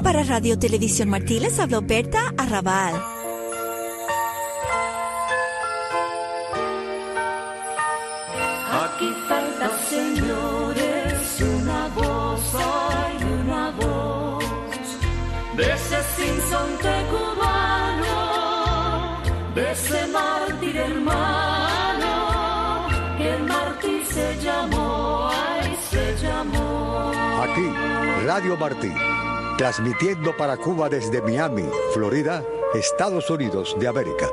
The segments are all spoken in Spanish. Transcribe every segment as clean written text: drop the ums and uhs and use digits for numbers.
Para Radio Televisión Martí les habló Berta Arrabal. Aquí falta, señores, una voz, hay una voz de ese sinsonte cubano, de ese mártir hermano, que el mártir se llamó, ay, se llamó. Aquí, Radio Martí, transmitiendo para Cuba desde Miami, Florida, Estados Unidos de América.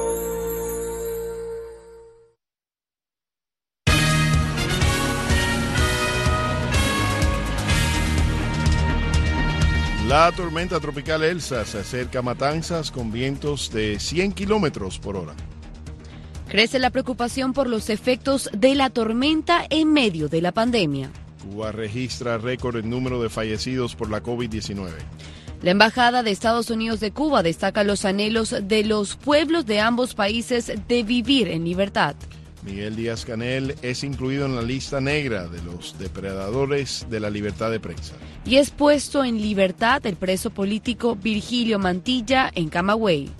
La tormenta tropical Elsa se acerca a Matanzas con vientos de 100 kilómetros por hora. Crece la preocupación por los efectos de la tormenta en medio de la pandemia. Cuba registra récord en número de fallecidos por la COVID-19. La Embajada de Estados Unidos de Cuba destaca los anhelos de los pueblos de ambos países de vivir en libertad. Miguel Díaz-Canel es incluido en la lista negra de los depredadores de la libertad de prensa. Y es puesto en libertad el preso político Virgilio Mantilla en Camagüey.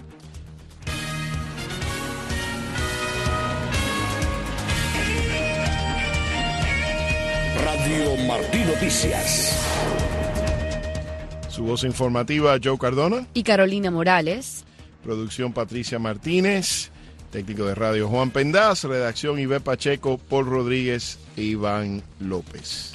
Radio Martí Noticias. Su voz informativa, Joe Cardona. Y Carolina Morales. Producción, Patricia Martínez. Técnico de radio, Juan Pendaz. Redacción, Ibe Pacheco, Paul Rodríguez e Iván López.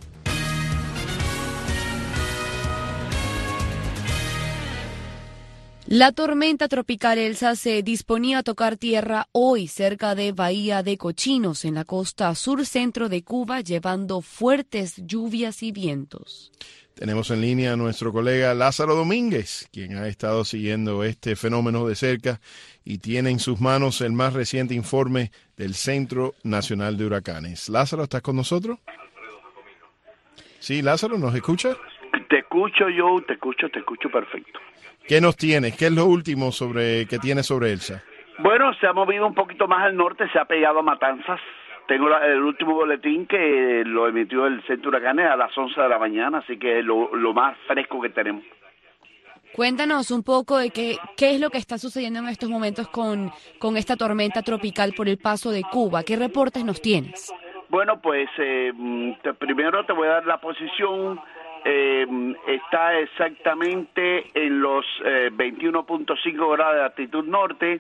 La tormenta tropical Elsa se disponía a tocar tierra hoy cerca de Bahía de Cochinos, en la costa sur-centro de Cuba, llevando fuertes lluvias y vientos. Tenemos en línea a nuestro colega Lázaro Domínguez, quien ha estado siguiendo este fenómeno de cerca y tiene en sus manos el más reciente informe del Centro Nacional de Huracanes. Lázaro, ¿estás con nosotros? Sí, Lázaro, ¿nos escucha? Te escucho, Joe, te escucho perfecto. ¿Qué nos tienes? ¿Qué es lo último que tienes sobre Elsa? Bueno, se ha movido un poquito más al norte, se ha pegado a Matanzas. Tengo el último boletín que lo emitió el Centro de Huracanes a las 11 de la mañana, así que es lo más fresco que tenemos. Cuéntanos un poco de qué es lo que está sucediendo en estos momentos con esta tormenta tropical por el paso de Cuba. ¿Qué reportes nos tienes? Bueno, pues primero te voy a dar la posición. Está exactamente en los 21.5 grados de altitud norte.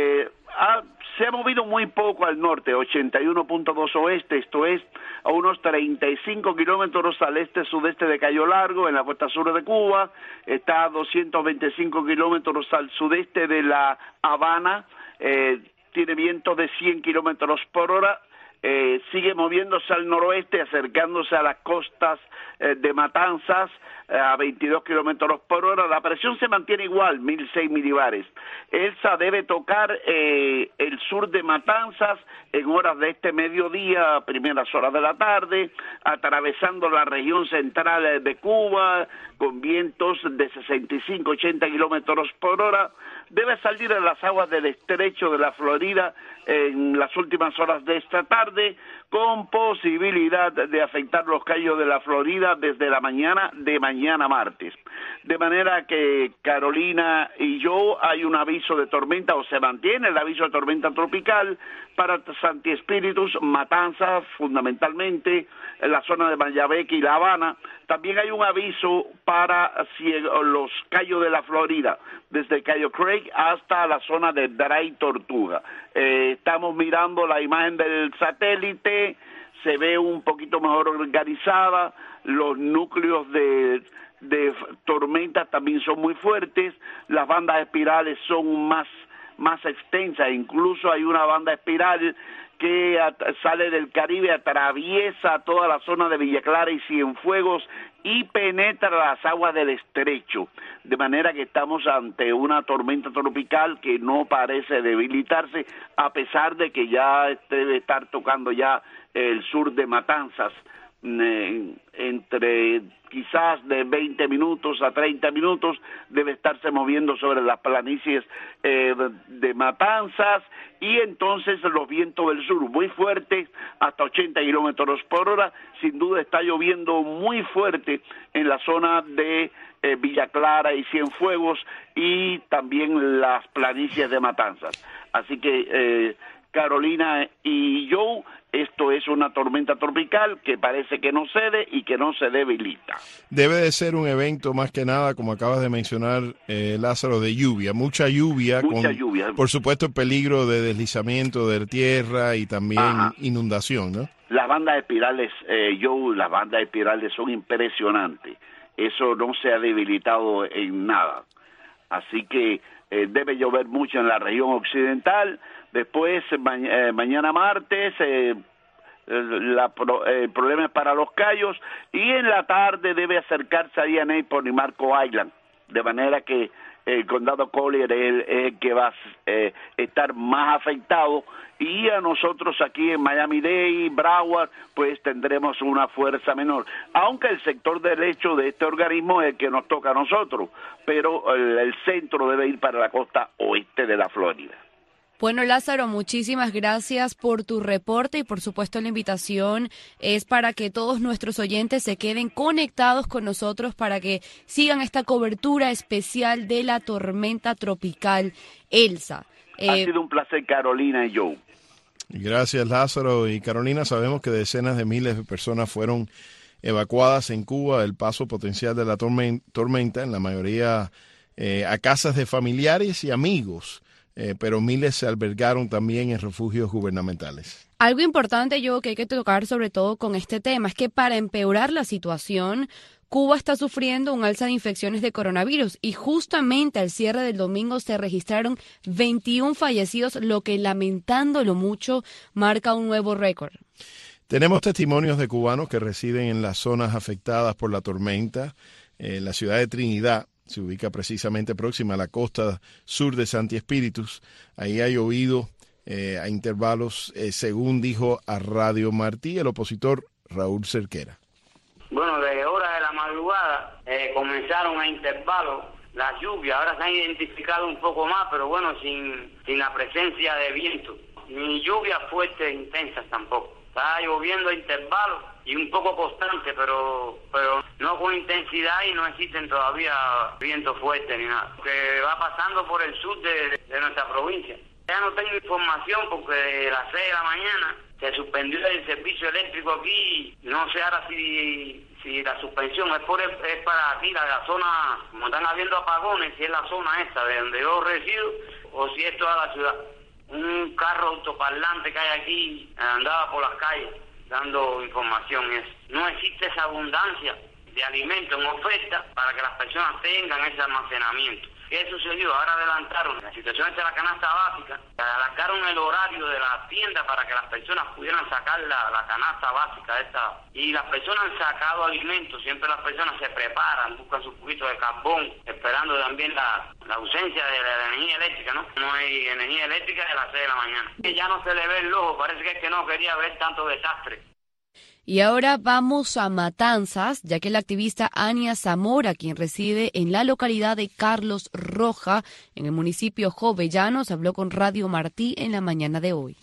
Se ha movido muy poco al norte, 81.2 oeste, esto es a unos 35 kilómetros al este-sudeste de Cayo Largo, en la costa sur de Cuba. Está a 225 kilómetros al sudeste de La Habana, tiene vientos de 100 kilómetros por hora. Sigue moviéndose al noroeste, acercándose a las costas de Matanzas a 22 kilómetros por hora. La presión se mantiene igual, 1006 milibares. Elsa debe tocar el sur de Matanzas en horas de este mediodía, primeras horas de la tarde, atravesando la región central de Cuba con vientos de 65-80 kilómetros por hora. Debe salir a las aguas del estrecho de la Florida en las últimas horas de esta tarde, con posibilidad de afectar los cayos de la Florida desde la mañana de mañana martes. De manera que Carolina y yo, hay un aviso de tormenta, o se mantiene el aviso de tormenta tropical para Santi Espíritus, Matanzas, fundamentalmente en la zona de Mayabeque y La Habana. También hay un aviso para los cayos de la Florida, desde Cayo Craig hasta la zona de Dray Tortuga. Estamos mirando la imagen del satélite, se ve un poquito mejor organizada, los núcleos de tormentas también son muy fuertes, las bandas espirales son más extensas, incluso hay una banda espiral que sale del Caribe, atraviesa toda la zona de Villa Clara y Cienfuegos y penetra las aguas del estrecho, de manera que estamos ante una tormenta tropical que no parece debilitarse, a pesar de que ya debe estar tocando ya el sur de Matanzas. entre quizás de 20 minutos a 30 minutos, debe estarse moviendo sobre las planicies de Matanzas, y entonces los vientos del sur muy fuertes, hasta 80 kilómetros por hora. Sin duda está lloviendo muy fuerte en la zona de Villa Clara y Cienfuegos, y también las planicies de Matanzas. Así que Carolina y Joe, esto es una tormenta tropical que parece que no cede y que no se debilita. Debe de ser un evento más que nada, como acabas de mencionar, Lázaro, de lluvia, mucha lluvia, por supuesto el peligro de deslizamiento de tierra y también inundación, ¿no? Las bandas espirales, las bandas espirales son impresionantes. Eso no se ha debilitado en nada. Así que debe llover mucho en la región occidental. Después, mañana martes, el problema es para Los Cayos, y en la tarde debe acercarse a Ian Naples y Marco Island, de manera que el condado Collier es el que va a estar más afectado, y a nosotros aquí en Miami-Dade, Broward, pues tendremos una fuerza menor, aunque el sector derecho de este organismo es el que nos toca a nosotros, pero el centro debe ir para la costa oeste de la Florida. Bueno, Lázaro, muchísimas gracias por tu reporte, y por supuesto la invitación es para que todos nuestros oyentes se queden conectados con nosotros para que sigan esta cobertura especial de la tormenta tropical Elsa. Ha sido un placer, Carolina y Joe. Gracias, Lázaro y Carolina. Sabemos que decenas de miles de personas fueron evacuadas en Cuba del paso potencial de la tormenta, en la mayoría a casas de familiares y amigos. Pero miles se albergaron también en refugios gubernamentales. Algo importante, yo, que hay que tocar sobre todo con este tema, es que para empeorar la situación, Cuba está sufriendo un alza de infecciones de coronavirus, y justamente al cierre del domingo se registraron 21 fallecidos, lo que, lamentándolo mucho, marca un nuevo récord. Tenemos testimonios de cubanos que residen en las zonas afectadas por la tormenta. La ciudad de Trinidad se ubica precisamente próxima a la costa sur de Santi Espíritus. Ahí ha llovido a intervalos, según dijo a Radio Martí el opositor Raúl Cerquera. Bueno, desde horas de la madrugada comenzaron a intervalos las lluvias. Ahora se han identificado un poco más, pero bueno, sin la presencia de viento, ni lluvias fuertes e intensas tampoco. Está lloviendo a intervalos y un poco constante, pero no con intensidad, y no existen todavía vientos fuertes ni nada. Que va pasando por el sur de nuestra provincia. Ya no tengo información porque de las 6 de la mañana se suspendió el servicio eléctrico aquí. No sé ahora si la suspensión es para aquí, la zona, como están habiendo apagones, si es la zona esta de donde yo resido o si es toda la ciudad. Un carro autoparlante que hay aquí andaba por las calles dando información. No existe esa abundancia de alimentos en oferta para que las personas tengan ese almacenamiento. ¿Qué sucedió? Ahora adelantaron la situación de la canasta básica, alargaron el horario de la tienda para que las personas pudieran sacar la canasta básica esta. Y las personas han sacado alimentos, siempre las personas se preparan, buscan su poquito de carbón, esperando también la ausencia de la energía eléctrica, ¿no? No hay energía eléctrica de las 6 de la mañana. Ya no se le ve el ojo, parece que es que no quería ver tanto desastre. Y ahora vamos a Matanzas, ya que la activista Ania Zamora, quien reside en la localidad de Carlos Roja, en el municipio Jovellanos, habló con Radio Martí en la mañana de hoy.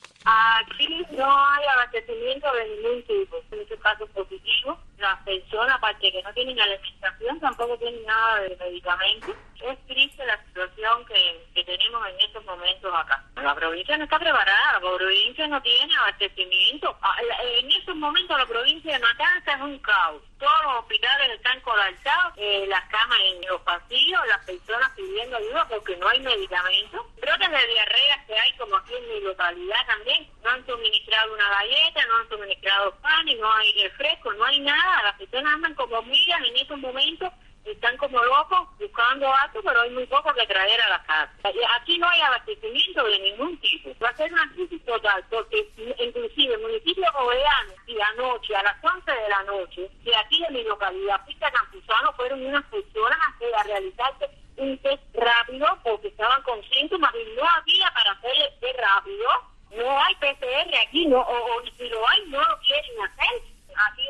Aquí no hay abastecimiento de ningún tipo, en este caso positivo. Las personas, aparte que no tienen alimentación, tampoco tienen nada de medicamentos. Es triste la situación que tenemos en estos momentos acá. La provincia no está preparada, la provincia no tiene abastecimiento. En estos momentos la provincia de Matanzas es un caos. Todos los hospitales están colapsados, las camas en los pasillos, las personas pidiendo ayuda porque no hay medicamentos. Brotes de diarrea que hay, como aquí en mi localidad también. No han suministrado una galleta, no han suministrado pan, y no hay refresco, no hay nada. Las personas andan como migas en estos momentos, están como locos buscando algo, pero hay muy poco que traer a la casa. Aquí no hay abastecimiento de ningún tipo. Va a ser una crisis total, porque inclusive el municipio de Jovellanos, y anoche, a las 11 de la noche, de aquí de mi localidad, Pista Campuzano, fueron unas personas a realizarse un test rápido, porque estaban con síntomas y no había para hacer el test rápido. No hay PCR aquí, no, o si lo hay, no lo quieren hacer. Aquí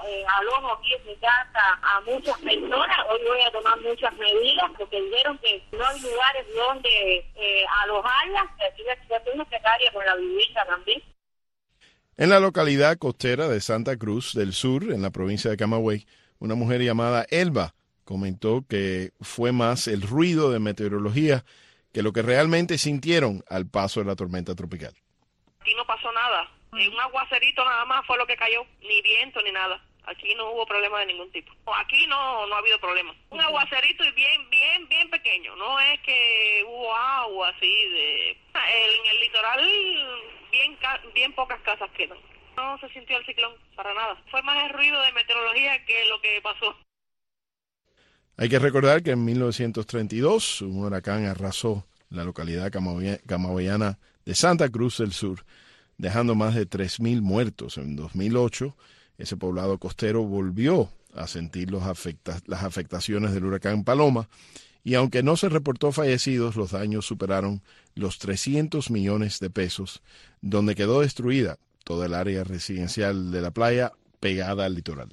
alojo aquí en mi casa a muchas personas, hoy voy a tomar muchas medidas porque dijeron que no hay lugares donde alojarlas, que aquí la situación es precaria con la vivienda también. En la localidad costera de Santa Cruz del Sur, en la provincia de Camagüey, una mujer llamada Elba comentó que fue más el ruido de meteorología que lo que realmente sintieron al paso de la tormenta tropical. Aquí no pasó nada. Un aguacerito nada más fue lo que cayó, ni viento ni nada. Aquí no hubo problema de ningún tipo. Aquí no ha habido problema. Un aguacerito y bien pequeño. No es que hubo agua así de... En el litoral bien pocas casas quedan. No se sintió el ciclón para nada. Fue más el ruido de meteorología que lo que pasó. Hay que recordar que en 1932 un huracán arrasó la localidad camagüeyana de Santa Cruz del Sur, dejando más de 3.000 muertos. En 2008, ese poblado costero volvió a sentir las afectaciones del huracán Paloma, y aunque no se reportó fallecidos, los daños superaron los 300 millones de pesos, donde quedó destruida toda el área residencial de la playa pegada al litoral.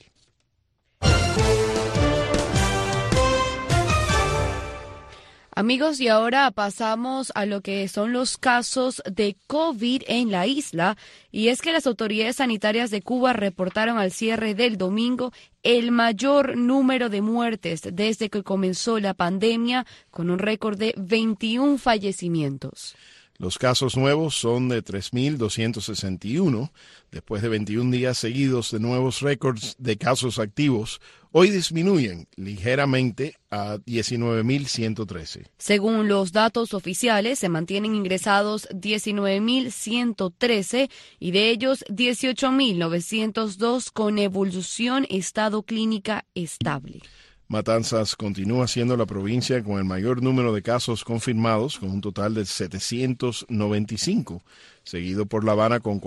Amigos, y ahora pasamos a lo que son los casos de COVID en la isla, y es que las autoridades sanitarias de Cuba reportaron al cierre del domingo el mayor número de muertes desde que comenzó la pandemia, con un récord de 21 fallecimientos. Los casos nuevos son de 3.261, después de 21 días seguidos de nuevos récords de casos activos. Hoy disminuyen ligeramente a 19.113. Según los datos oficiales, se mantienen ingresados 19.113 y de ellos 18.902 con evolución estado clínica estable. Matanzas continúa siendo la provincia con el mayor número de casos confirmados, con un total de 795, seguido por La Habana con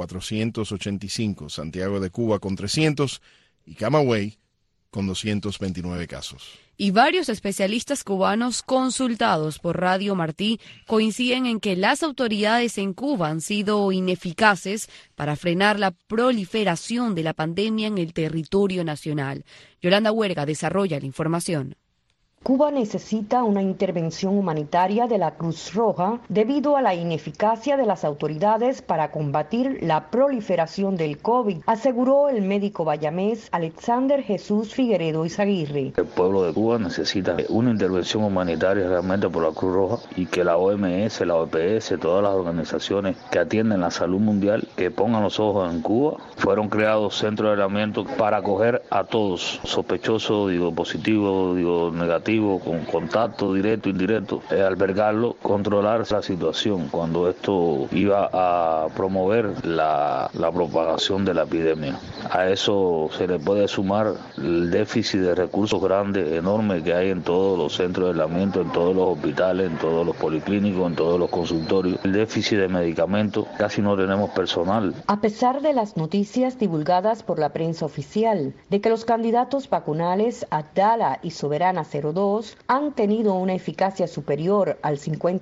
485, Santiago de Cuba con 300 y Camagüey con 229 casos. Y varios especialistas cubanos consultados por Radio Martí coinciden en que las autoridades en Cuba han sido ineficaces para frenar la proliferación de la pandemia en el territorio nacional. Yolanda Huerga desarrolla la información. Cuba necesita una intervención humanitaria de la Cruz Roja debido a la ineficacia de las autoridades para combatir la proliferación del COVID, aseguró el médico bayamés Alexander Jesús Figueredo Izaguirre. El pueblo de Cuba necesita una intervención humanitaria realmente por la Cruz Roja y que la OMS, la OPS, todas las organizaciones que atienden la salud mundial, que pongan los ojos en Cuba. Fueron creados centros de aislamiento para acoger a todos, sospechosos, positivos, negativos, con contacto directo, indirecto, albergarlo, controlar la situación cuando esto iba a promover la propagación de la epidemia. A eso se le puede sumar el déficit de recursos grandes, enorme que hay en todos los centros de aislamiento, en todos los hospitales, en todos los policlínicos, en todos los consultorios. El déficit de medicamentos, casi no tenemos personal. A pesar de las noticias divulgadas por la prensa oficial de que los candidatos vacunales Abdala y Soberana 02 han tenido una eficacia superior al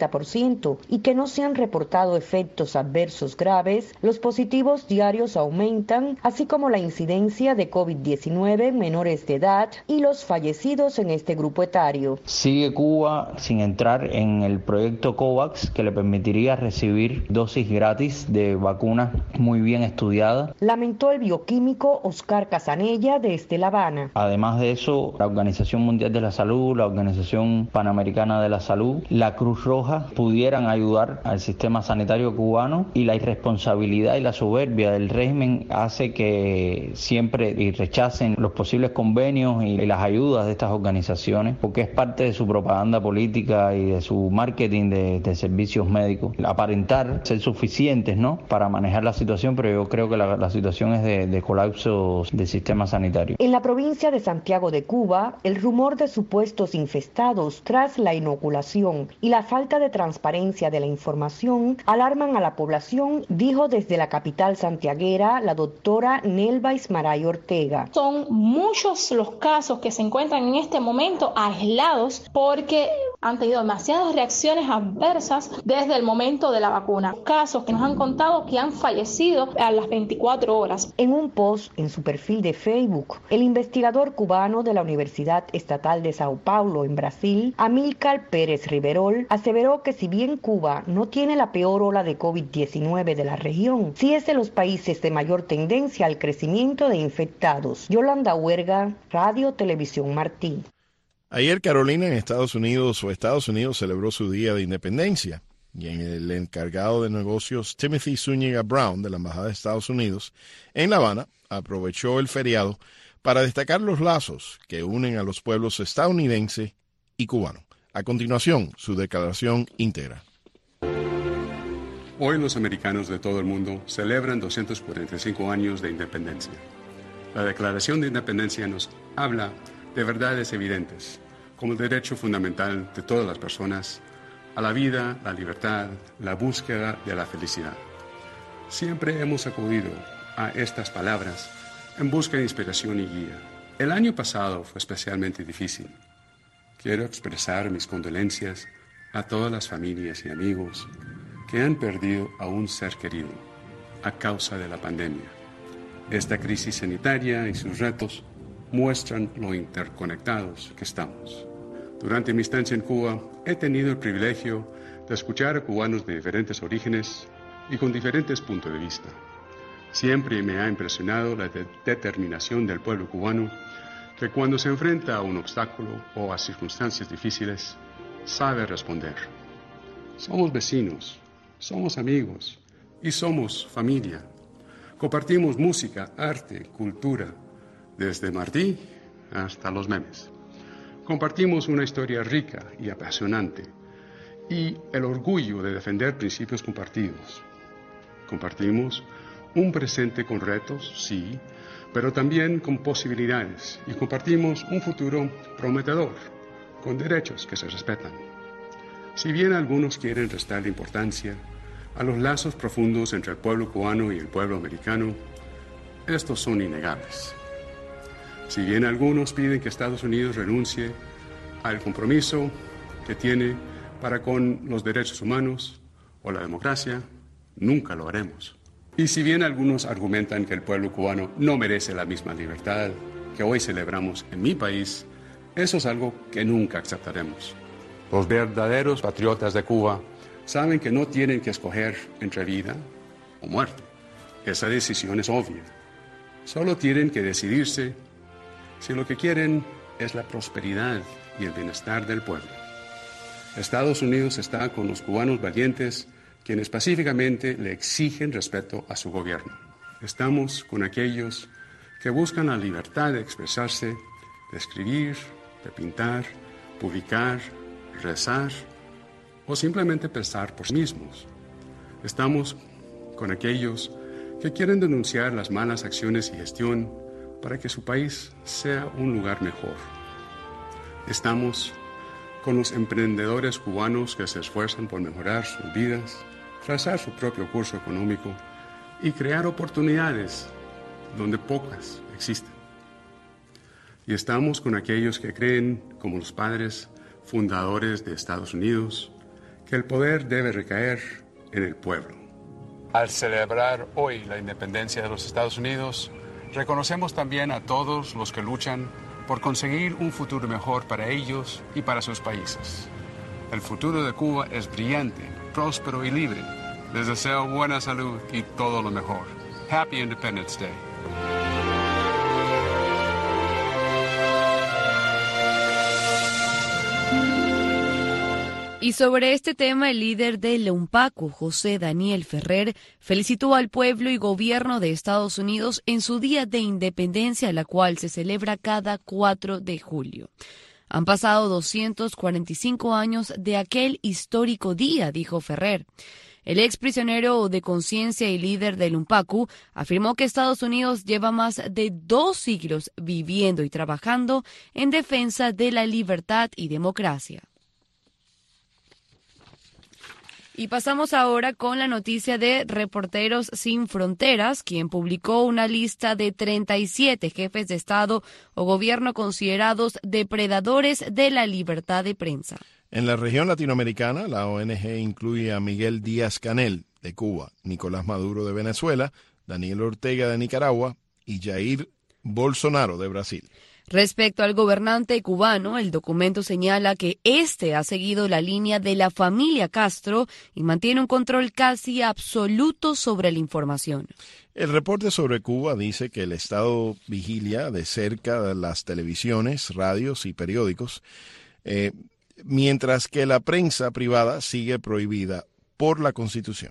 50% y que no se han reportado efectos adversos graves, los positivos diarios aumentan, así como la incidencia de COVID-19 en menores de edad y los fallecidos en este grupo etario. Sigue Cuba sin entrar en el proyecto COVAX, que le permitiría recibir dosis gratis de vacunas muy bien estudiadas, lamentó el bioquímico Oscar Casanella desde La Habana. Además de eso, la Organización Mundial de la Salud, la Organización Panamericana de la Salud, la Cruz Roja pudieran ayudar al sistema sanitario cubano, y la irresponsabilidad y la soberbia del régimen hace que siempre rechacen los posibles convenios y las ayudas de estas organizaciones, porque es parte de su propaganda política y de su marketing de servicios médicos. Aparentar ser suficientes, ¿no?, para manejar la situación, pero yo creo que la situación es de colapso del sistema sanitario. En la provincia de Santiago de Cuba, el rumor de supuestos infestados tras la inoculación y la falta de transparencia de la información alarman a la población, dijo desde la capital santiaguera la doctora Nelva Ismaray Ortega. Son muchos los casos que se encuentran en este momento aislados porque han tenido demasiadas reacciones adversas desde el momento de la vacuna. Casos que nos han contado que han fallecido a las 24 horas. En un post en su perfil de Facebook, el investigador cubano de la Universidad Estatal de Sao Paulo, en Brasil, Amílcar Pérez Riverol, aseveró que si bien Cuba no tiene la peor ola de COVID-19 de la región, sí es de los países de mayor tendencia al crecimiento de infectados. Yolanda Huerga, Radio Televisión Martí. Ayer Carolina en Estados Unidos celebró su Día de Independencia y el encargado de negocios Timothy Zúñiga Brown de la Embajada de Estados Unidos en La Habana aprovechó el feriado para destacar los lazos que unen a los pueblos estadounidense y cubano. A continuación, su declaración íntegra. Hoy los americanos de todo el mundo celebran 245 años de independencia. La Declaración de Independencia nos habla de verdades evidentes, como el derecho fundamental de todas las personas a la vida, la libertad, la búsqueda de la felicidad. Siempre hemos acudido a estas palabras en busca de inspiración y guía. El año pasado fue especialmente difícil. Quiero expresar mis condolencias a todas las familias y amigos que han perdido a un ser querido a causa de la pandemia. Esta crisis sanitaria y sus retos muestran lo interconectados que estamos. Durante mi estancia en Cuba, he tenido el privilegio de escuchar a cubanos de diferentes orígenes y con diferentes puntos de vista. Siempre me ha impresionado la determinación del pueblo cubano, que cuando se enfrenta a un obstáculo o a circunstancias difíciles, sabe responder. Somos vecinos, somos amigos y somos familia. Compartimos música, arte, cultura, desde Martí hasta los memes. Compartimos una historia rica y apasionante y el orgullo de defender principios compartidos. Compartimos un presente con retos, sí, pero también con posibilidades, y compartimos un futuro prometedor, con derechos que se respetan. Si bien algunos quieren restarle importancia a los lazos profundos entre el pueblo cubano y el pueblo americano, estos son innegables. Si bien algunos piden que Estados Unidos renuncie al compromiso que tiene para con los derechos humanos o la democracia, nunca lo haremos. Y si bien algunos argumentan que el pueblo cubano no merece la misma libertad que hoy celebramos en mi país, eso es algo que nunca aceptaremos. Los verdaderos patriotas de Cuba saben que no tienen que escoger entre vida o muerte. Esa decisión es obvia. Solo tienen que decidirse si lo que quieren es la prosperidad y el bienestar del pueblo. Estados Unidos está con los cubanos valientes, quienes pacíficamente le exigen respeto a su gobierno. Estamos con aquellos que buscan la libertad de expresarse, de escribir, de pintar, publicar, rezar o simplemente pensar por sí mismos. Estamos con aquellos que quieren denunciar las malas acciones y gestión para que su país sea un lugar mejor. Estamos con los emprendedores cubanos que se esfuerzan por mejorar sus vidas, trazar su propio curso económico y crear oportunidades donde pocas existen. Y estamos con aquellos que creen, como los padres fundadores de Estados Unidos, que el poder debe recaer en el pueblo. Al celebrar hoy la independencia de los Estados Unidos, reconocemos también a todos los que luchan por conseguir un futuro mejor para ellos y para sus países. El futuro de Cuba es brillante, próspero y libre. Les deseo buena salud y todo lo mejor. Happy Independence Day. Y sobre este tema, el líder del UNPACU, José Daniel Ferrer, felicitó al pueblo y gobierno de Estados Unidos en su Día de Independencia, la cual se celebra cada 4 de julio. Han pasado 245 años de aquel histórico día, dijo Ferrer. El ex prisionero de conciencia y líder del UNPACU afirmó que Estados Unidos lleva más de 2 siglos viviendo y trabajando en defensa de la libertad y democracia. Y pasamos ahora con la noticia de Reporteros Sin Fronteras, quien publicó una lista de 37 jefes de Estado o gobierno considerados depredadores de la libertad de prensa. En la región latinoamericana, la ONG incluye a Miguel Díaz-Canel, de Cuba, Nicolás Maduro, de Venezuela, Daniel Ortega, de Nicaragua, y Jair Bolsonaro, de Brasil. Respecto al gobernante cubano, el documento señala que este ha seguido la línea de la familia Castro y mantiene un control casi absoluto sobre la información. El reporte sobre Cuba dice que el Estado vigilia de cerca las televisiones, radios y periódicos, mientras que la prensa privada sigue prohibida por la Constitución.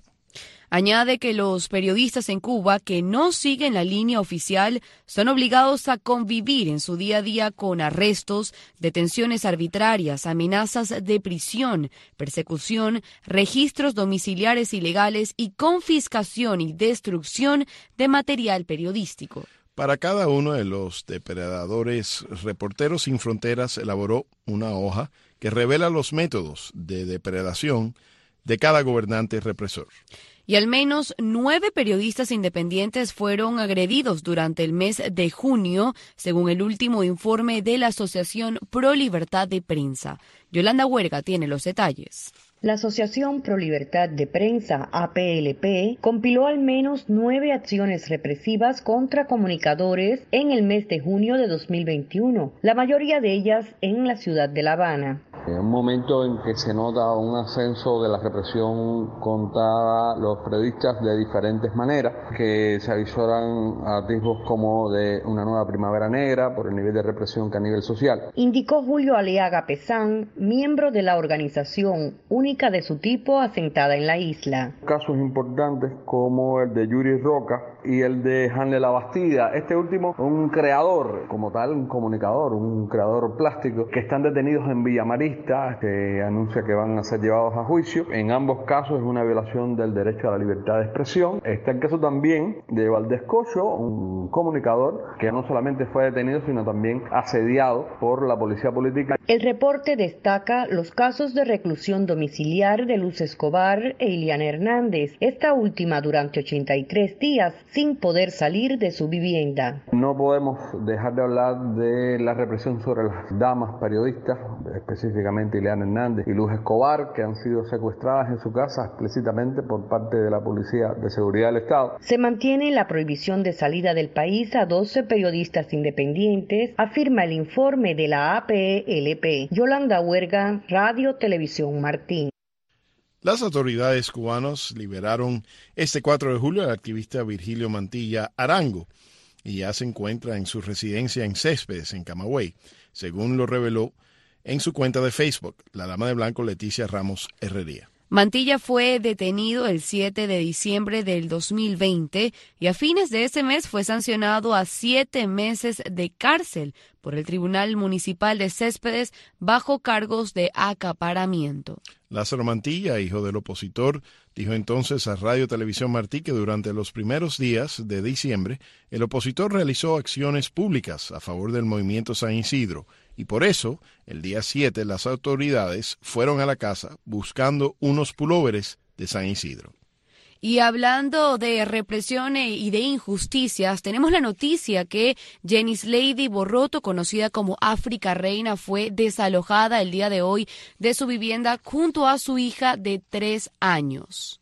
Añade que los periodistas en Cuba que no siguen la línea oficial son obligados a convivir en su día a día con arrestos, detenciones arbitrarias, amenazas de prisión, persecución, registros domiciliares ilegales y confiscación y destrucción de material periodístico. Para cada uno de los depredadores, Reporteros Sin Fronteras elaboró una hoja que revela los métodos de depredación de cada gobernante represor. Y al menos 9 periodistas independientes fueron agredidos durante el mes de junio, según el último informe de la Asociación Pro Libertad de Prensa. Yolanda Huerga tiene los detalles. La Asociación Pro Libertad de Prensa, APLP, compiló al menos 9 acciones represivas contra comunicadores en el mes de junio de 2021, la mayoría de ellas en la ciudad de La Habana. En un momento en que se nota un ascenso de la represión contra los periodistas de diferentes maneras, que se avisoran atisbos como de una nueva primavera negra por el nivel de represión que a nivel social. Indicó Julio Aleaga Pesán, miembro de la organización única de su tipo asentada en la isla. Casos importantes como el de Yuri Roca y el de Hanle La Bastida, este último un creador, como tal un comunicador, un creador plástico, que están detenidos en Villamarista, que anuncia que van a ser llevados a juicio. En ambos casos es una violación del derecho a la libertad de expresión. Está el caso también de Valdés Cocho, un comunicador que no solamente fue detenido, sino también asediado por la policía política. El reporte destaca los casos de reclusión domiciliar de Luz Escobar e Iliana Hernández, esta última durante 83 días sin poder salir de su vivienda. No podemos dejar de hablar de la represión sobre las damas periodistas, específicamente Iliana Hernández y Luz Escobar, que han sido secuestradas en su casa explícitamente por parte de la Policía de Seguridad del Estado. Se mantiene la prohibición de salida del país a 12 periodistas independientes, afirma el informe de la APLP. Yolanda Huerga, Radio Televisión Martín. Las autoridades cubanas liberaron este 4 de julio al activista Virgilio Mantilla Arango y ya se encuentra en su residencia en Céspedes, en Camagüey, según lo reveló en su cuenta de Facebook la dama de blanco Leticia Ramos Herrería. Mantilla fue detenido el 7 de diciembre del 2020 y a fines de ese mes fue sancionado a 7 meses de cárcel por el Tribunal Municipal de Céspedes bajo cargos de acaparamiento. Lázaro Mantilla, hijo del opositor, dijo entonces a Radio Televisión Martí que durante los primeros días de diciembre el opositor realizó acciones públicas a favor del movimiento San Isidro y por eso el día 7 las autoridades fueron a la casa buscando unos pulóveres de San Isidro. Y hablando de represión y de injusticias, tenemos la noticia que Jenis Lady Borroto, conocida como África Reina, fue desalojada el día de hoy de su vivienda junto a su hija de 3 años.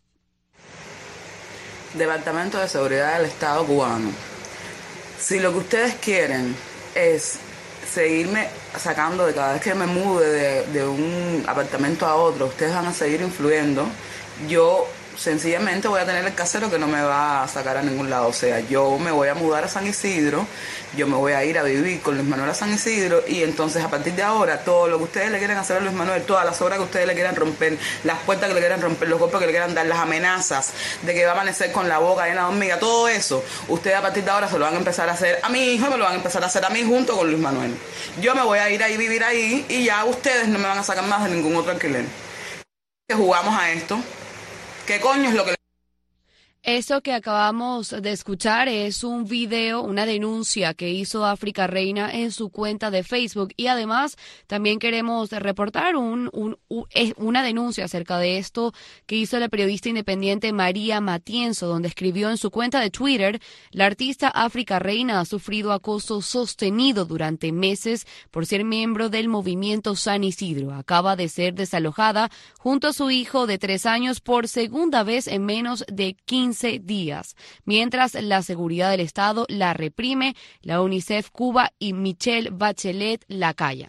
Departamento de Seguridad del Estado cubano. Si lo que ustedes quieren es seguirme sacando de cada vez que me mude de un apartamento a otro, ustedes van a seguir influyendo, yo sencillamente voy a tener el casero que no me va a sacar a ningún lado. O sea, yo me voy a mudar a San Isidro, yo me voy a ir a vivir con Luis Manuel a San Isidro y entonces a partir de ahora todo lo que ustedes le quieran hacer a Luis Manuel, todas las obras que ustedes le quieran romper, las puertas que le quieran romper, los golpes que le quieran dar, las amenazas de que va a amanecer con la boca llena de hormiga, todo eso, ustedes a partir de ahora se lo van a empezar a hacer a mi hijo y me lo van a empezar a hacer a mí junto con Luis Manuel. Yo me voy a ir ahí, vivir ahí y ya ustedes no me van a sacar más de ningún otro alquiler. Que jugamos a esto. ¿Qué coño es lo que Eso que acabamos de escuchar es un video, una denuncia que hizo África Reina en su cuenta de Facebook, y además también queremos reportar una denuncia acerca de esto que hizo la periodista independiente María Matienzo, donde escribió en su cuenta de Twitter: la artista África Reina ha sufrido acoso sostenido durante meses por ser miembro del movimiento San Isidro. Acaba de ser desalojada junto a su hijo de 3 años por segunda vez en menos de 15 días, mientras la seguridad del Estado la reprime. La UNICEF Cuba y Michelle Bachelet la callan.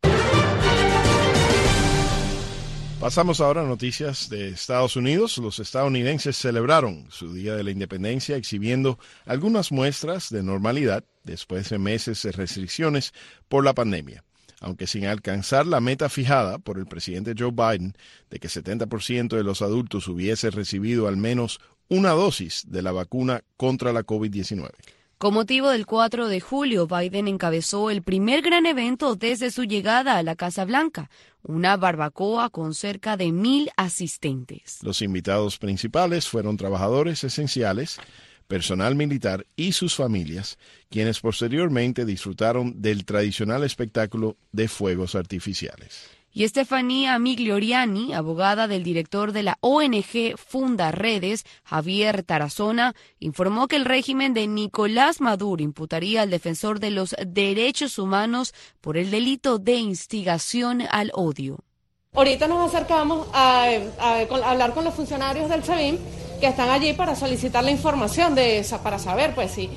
Pasamos ahora a noticias de Estados Unidos. Los estadounidenses celebraron su Día de la Independencia exhibiendo algunas muestras de normalidad después de meses de restricciones por la pandemia, aunque sin alcanzar la meta fijada por el presidente Joe Biden de que 70% de los adultos hubiese recibido al menos una dosis de la vacuna contra la COVID-19. Con motivo del 4 de julio, Biden encabezó el primer gran evento desde su llegada a la Casa Blanca, una barbacoa con cerca de 1,000 asistentes. Los invitados principales fueron trabajadores esenciales, personal militar y sus familias, quienes posteriormente disfrutaron del tradicional espectáculo de fuegos artificiales. Y Estefanía Miglioriani, abogada del director de la ONG Funda Redes, Javier Tarazona, informó que el régimen de Nicolás Maduro imputaría al defensor de los derechos humanos por el delito de instigación al odio. Ahorita nos acercamos a hablar con los funcionarios del SEBIN que están allí para solicitar la información de esa, para saber pues si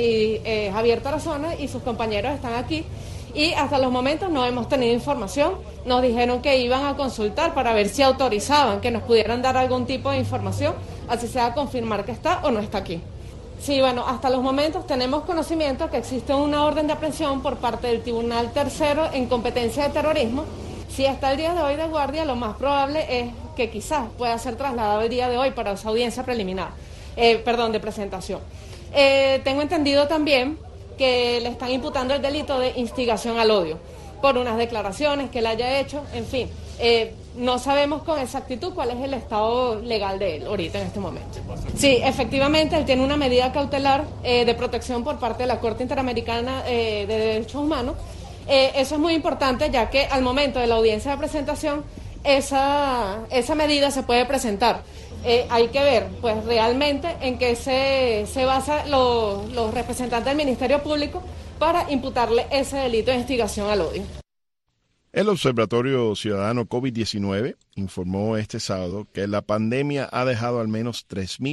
Javier Tarazona y sus compañeros están aquí. Y hasta los momentos no hemos tenido información. Nos dijeron que iban a consultar para ver si autorizaban que nos pudieran dar algún tipo de información, así sea confirmar que está o no está aquí. Sí, bueno, hasta los momentos tenemos conocimiento que existe una orden de aprehensión por parte del Tribunal Tercero en competencia de terrorismo. Si está el día de hoy de guardia, lo más probable es que quizás pueda ser trasladado el día de hoy para esa audiencia preliminar, de presentación. Tengo entendido también que le están imputando el delito de instigación al odio por unas declaraciones que él haya hecho, en fin. No sabemos con exactitud cuál es el estado legal de él ahorita en este momento. Sí, efectivamente, él tiene una medida cautelar de protección por parte de la Corte Interamericana de Derechos Humanos. Eso es muy importante, ya que al momento de la audiencia de presentación, esa medida se puede presentar. Hay que ver, pues, realmente en qué se basan los representantes del Ministerio Público para imputarle ese delito de instigación al odio. El Observatorio Ciudadano COVID-19 informó este sábado que la pandemia ha dejado al menos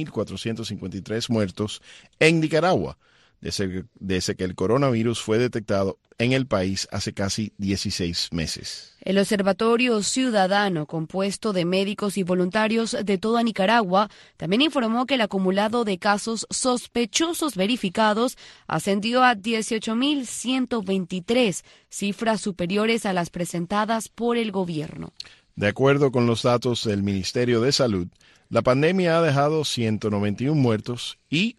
3.453 muertos en Nicaragua desde que el coronavirus fue detectado en el país hace casi 16 meses. El Observatorio Ciudadano, compuesto de médicos y voluntarios de toda Nicaragua, también informó que el acumulado de casos sospechosos verificados ascendió a 18.123, cifras superiores a las presentadas por el gobierno. De acuerdo con los datos del Ministerio de Salud, la pandemia ha dejado 191 muertos y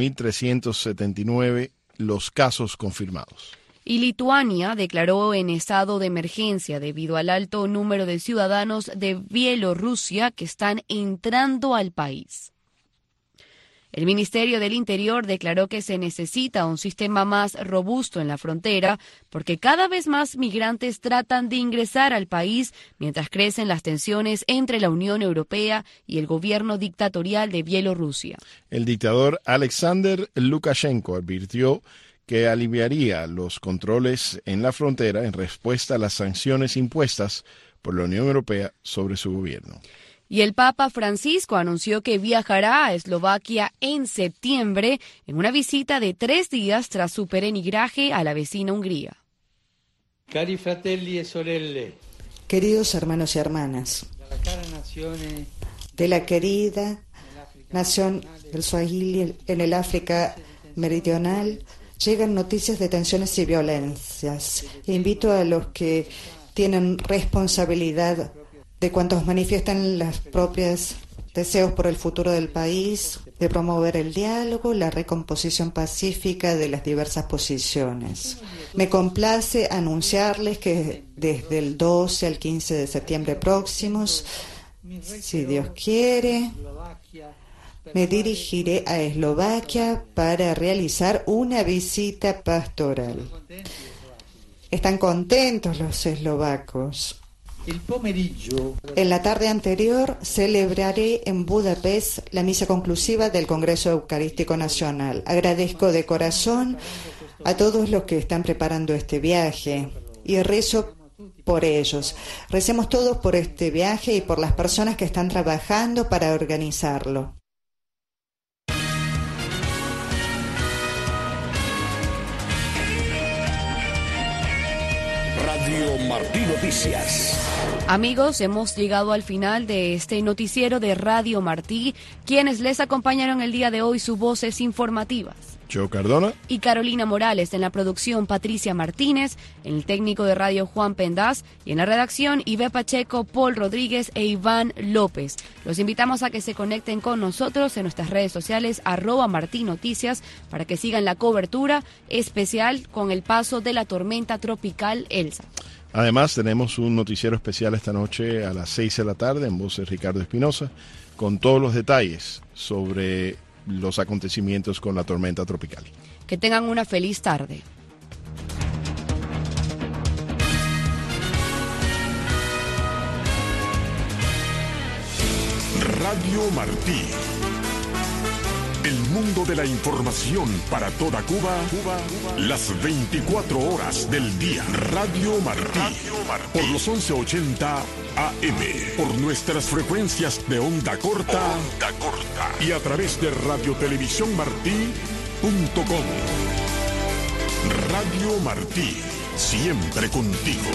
8.379 los casos confirmados. Y Lituania declaró en estado de emergencia debido al alto número de ciudadanos de Bielorrusia que están entrando al país. El Ministerio del Interior declaró que se necesita un sistema más robusto en la frontera porque cada vez más migrantes tratan de ingresar al país mientras crecen las tensiones entre la Unión Europea y el gobierno dictatorial de Bielorrusia. El dictador Alexander Lukashenko advirtió que aliviaría los controles en la frontera en respuesta a las sanciones impuestas por la Unión Europea sobre su gobierno. Y el Papa Francisco anunció que viajará a Eslovaquia en septiembre en una visita de 3 días tras su peregrinaje a la vecina Hungría. Cari fratelli e sorelle. Queridos hermanos y hermanas, de la querida nación del Swahili en el África meridional, llegan noticias de tensiones y violencias. Invito a los que tienen responsabilidad de cuantos manifiestan las propias deseos por el futuro del país, de promover el diálogo, la recomposición pacífica de las diversas posiciones. Me complace anunciarles que desde el 12 al 15 de septiembre próximos, si Dios quiere, me dirigiré a Eslovaquia para realizar una visita pastoral. Están contentos los eslovacos. En la tarde anterior celebraré en Budapest la misa conclusiva del Congreso Eucarístico Nacional. Agradezco de corazón a todos los que están preparando este viaje y rezo por ellos. Recemos todos por este viaje y por las personas que están trabajando para organizarlo. Radio Martí Noticias. Amigos, hemos llegado al final de este noticiero de Radio Martí. Quienes les acompañaron el día de hoy, sus voces informativas: Joe Cardona y Carolina Morales. En la producción, Patricia Martínez. En el técnico de radio, Juan Pendaz. Y en la redacción, Ibe Pacheco, Paul Rodríguez e Iván López. Los invitamos a que se conecten con nosotros en nuestras redes sociales, @Martí Noticias, para que sigan la cobertura especial con el paso de la tormenta tropical Elsa. Además, tenemos un noticiero especial esta noche a las 6 de la tarde en voz de Ricardo Espinosa, con todos los detalles sobre los acontecimientos con la tormenta tropical. Que tengan una feliz tarde. Radio Martí. El mundo de la información para toda Cuba, las 24 horas del día. Radio Martí. Por los 1180 AM. Por nuestras frecuencias de onda corta. Y a través de radiotelevisiónmartí.com. Radio Martí. Siempre contigo.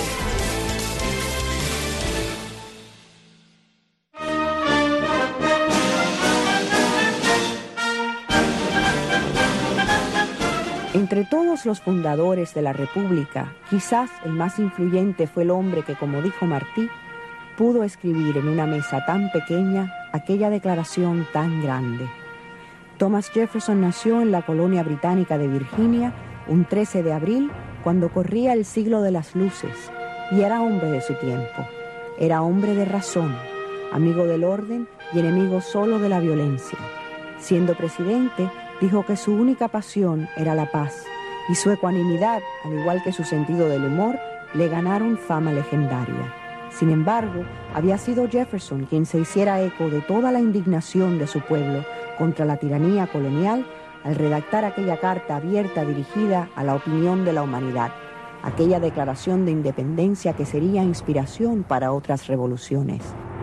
Entre todos los fundadores de la República, quizás el más influyente fue el hombre que, como dijo Martí, pudo escribir en una mesa tan pequeña aquella declaración tan grande. Thomas Jefferson nació en la colonia británica de Virginia un 13 de abril, cuando corría el siglo de las luces, y era hombre de su tiempo. Era hombre de razón, amigo del orden y enemigo solo de la violencia. Siendo presidente, dijo que su única pasión era la paz, y su ecuanimidad, al igual que su sentido del humor, le ganaron fama legendaria. Sin embargo, había sido Jefferson quien se hiciera eco de toda la indignación de su pueblo contra la tiranía colonial al redactar aquella carta abierta dirigida a la opinión de la humanidad, aquella declaración de independencia que sería inspiración para otras revoluciones.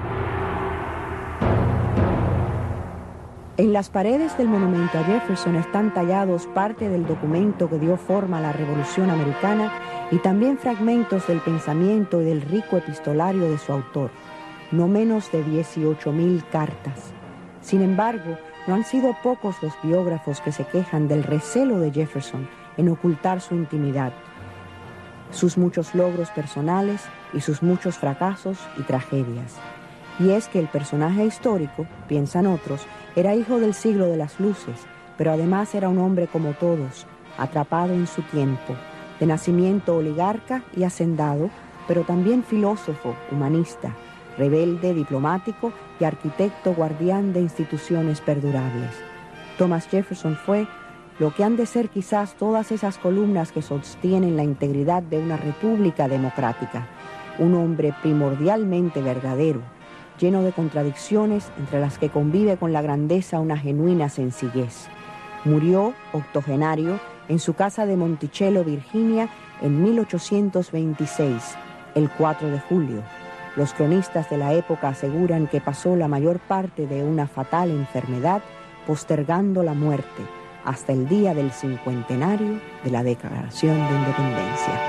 En las paredes del monumento a Jefferson están tallados parte del documento que dio forma a la Revolución Americana y también fragmentos del pensamiento y del rico epistolario de su autor, no menos de 18,000 cartas. Sin embargo, no han sido pocos los biógrafos que se quejan del recelo de Jefferson en ocultar su intimidad, sus muchos logros personales y sus muchos fracasos y tragedias. Y es que el personaje histórico, piensan otros, era hijo del siglo de las luces, pero además era un hombre como todos, atrapado en su tiempo, de nacimiento oligarca y hacendado, pero también filósofo, humanista, rebelde, diplomático y arquitecto guardián de instituciones perdurables. Thomas Jefferson fue lo que han de ser quizás todas esas columnas que sostienen la integridad de una república democrática, un hombre primordialmente verdadero, lleno de contradicciones entre las que convive con la grandeza una genuina sencillez. Murió, octogenario, en su casa de Monticello, Virginia, en 1826, el 4 de julio. Los cronistas de la época aseguran que pasó la mayor parte de una fatal enfermedad postergando la muerte hasta el día del cincuentenario de la Declaración de Independencia.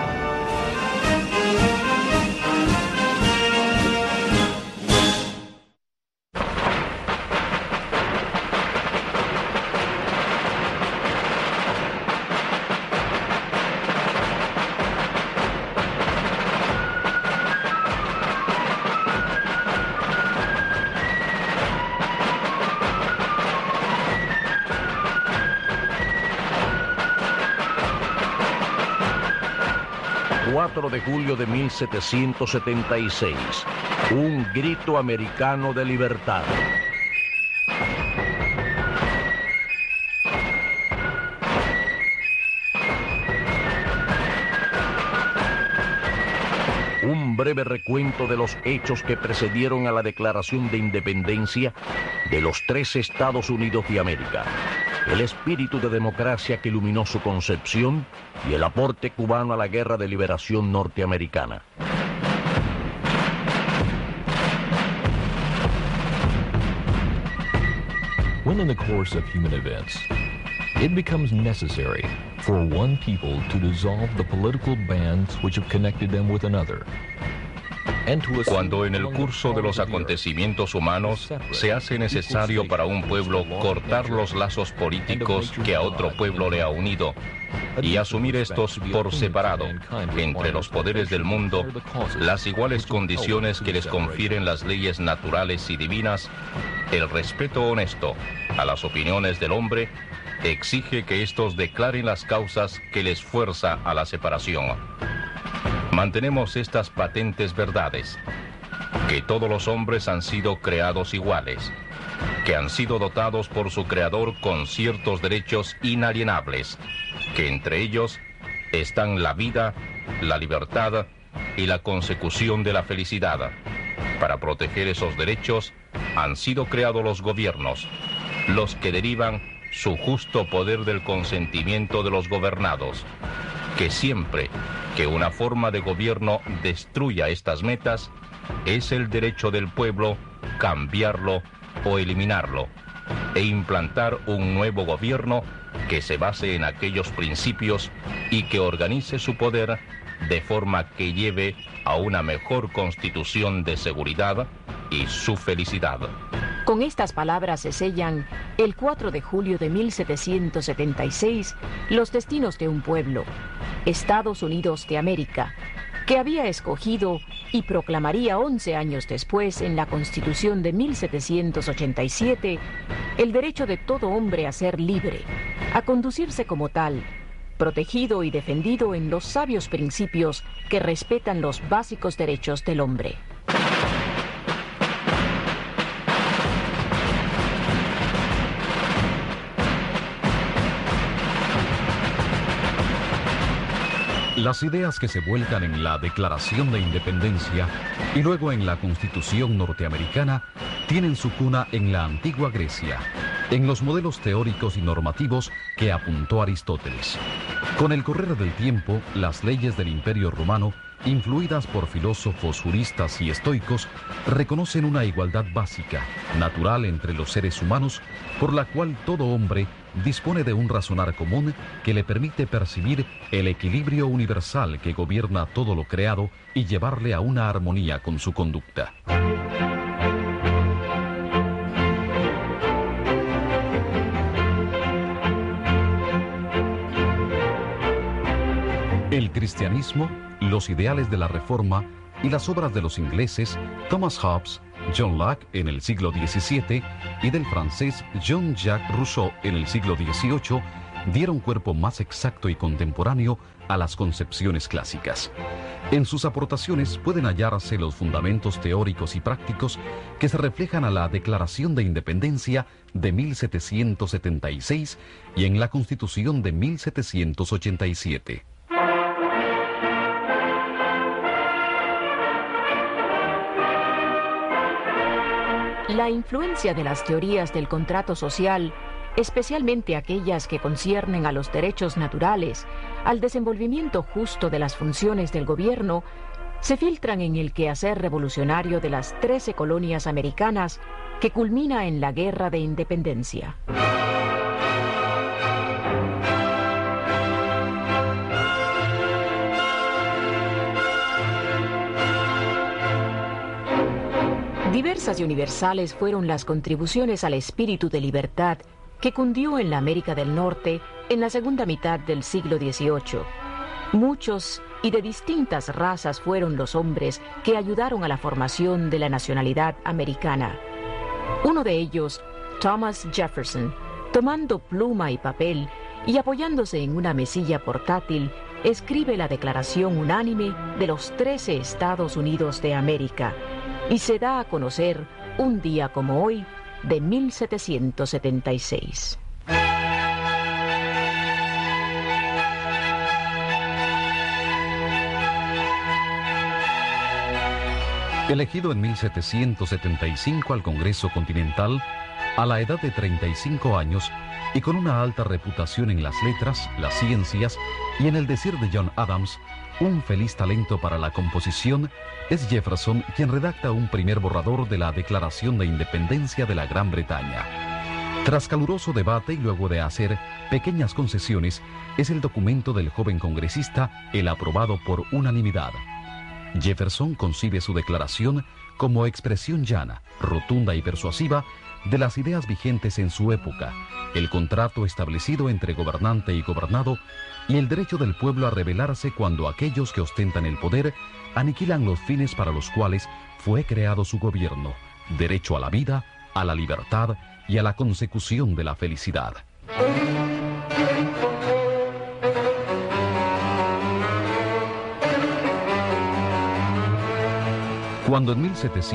De julio de 1776, un grito americano de libertad. breve recuento de los hechos que precedieron a la Declaración de Independencia de los 3 Estados Unidos de América, el espíritu de democracia que iluminó su concepción y el aporte cubano a la Guerra de Liberación norteamericana. When in the course of human events, it becomes necessary for one people to dissolve the political bands which have connected them with another. Cuando en el curso de los acontecimientos humanos se hace necesario para un pueblo cortar los lazos políticos que a otro pueblo le ha unido y asumir estos por separado entre los poderes del mundo, las iguales condiciones que les confieren las leyes naturales y divinas, el respeto honesto a las opiniones del hombre exige que estos declaren las causas que les fuerza a la separación. Mantenemos estas patentes verdades: que todos los hombres han sido creados iguales, que han sido dotados por su creador con ciertos derechos inalienables, que entre ellos están la vida, la libertad y la consecución de la felicidad. Para proteger esos derechos han sido creados los gobiernos, los que derivan su justo poder del consentimiento de los gobernados, que siempre que una forma de gobierno destruya estas metas, es el derecho del pueblo cambiarlo o eliminarlo e implantar un nuevo gobierno que se base en aquellos principios y que organice su poder de forma que lleve a una mejor constitución de seguridad y su felicidad. Con estas palabras se sellan, el 4 de julio de 1776, los destinos de un pueblo, Estados Unidos de América, que había escogido y proclamaría 11 años después en la Constitución de 1787 el derecho de todo hombre a ser libre, a conducirse como tal, protegido y defendido en los sabios principios que respetan los básicos derechos del hombre. Las ideas que se vuelcan en la Declaración de Independencia y luego en la Constitución norteamericana tienen su cuna en la antigua Grecia, en los modelos teóricos y normativos que apuntó Aristóteles. Con el correr del tiempo, las leyes del Imperio Romano, influidas por filósofos, juristas y estoicos, reconocen una igualdad básica, natural entre los seres humanos, por la cual todo hombre dispone de un razonar común que le permite percibir el equilibrio universal que gobierna todo lo creado y llevarle a una armonía con su conducta. El cristianismo, los ideales de la Reforma y las obras de los ingleses Thomas Hobbes, John Locke en el siglo XVII y del francés Jean-Jacques Rousseau en el siglo XVIII dieron cuerpo más exacto y contemporáneo a las concepciones clásicas. En sus aportaciones pueden hallarse los fundamentos teóricos y prácticos que se reflejan a la Declaración de Independencia de 1776 y en la Constitución de 1787. La influencia de las teorías del contrato social, especialmente aquellas que conciernen a los derechos naturales, al desenvolvimiento justo de las funciones del gobierno, se filtran en el quehacer revolucionario de las 13 colonias americanas que culmina en la Guerra de Independencia. Diversas y universales fueron las contribuciones al espíritu de libertad que cundió en la América del Norte en la segunda mitad del siglo XVIII. Muchos y de distintas razas fueron los hombres que ayudaron a la formación de la nacionalidad americana. Uno de ellos, Thomas Jefferson, tomando pluma y papel y apoyándose en una mesilla portátil, escribe la Declaración Unánime de los 13 Estados Unidos de América, y se da a conocer un día como hoy de 1776. Elegido en 1775 al Congreso Continental, a la edad de 35 años y con una alta reputación en las letras, las ciencias y en el decir de John Adams, un feliz talento para la composición, es Jefferson quien redacta un primer borrador de la Declaración de Independencia de la Gran Bretaña. Tras caluroso debate y luego de hacer pequeñas concesiones, es el documento del joven congresista el aprobado por unanimidad. Jefferson concibe su declaración como expresión llana, rotunda y persuasiva de las ideas vigentes en su época, el contrato establecido entre gobernante y gobernado y el derecho del pueblo a rebelarse cuando aquellos que ostentan el poder aniquilan los fines para los cuales fue creado su gobierno, derecho a la vida, a la libertad y a la consecución de la felicidad. Cuando en